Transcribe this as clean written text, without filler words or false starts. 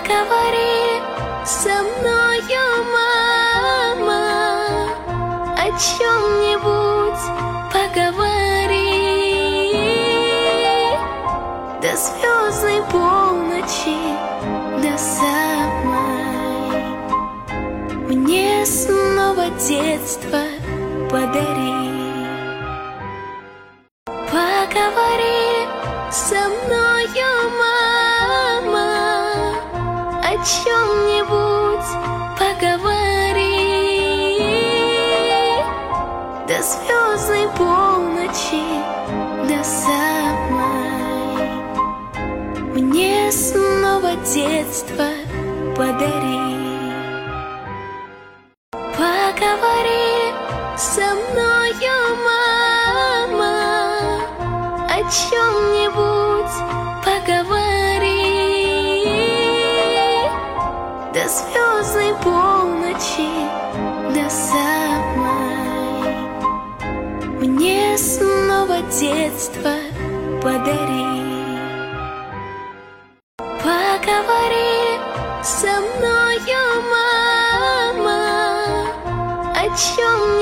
Поговори со мною, мама, о чем-нибудь поговори. До звездной полночи, до самой, мне снова детство подари. Поговори со мною, мама, о чем-нибудь поговори. До звездной полночи, до самой, мне снова детство подари. Поговори со мною, мама, о чем-нибудь поговори. До звездной полночи, до самой, мне снова детство подари. Поговори со мною, мама, о чем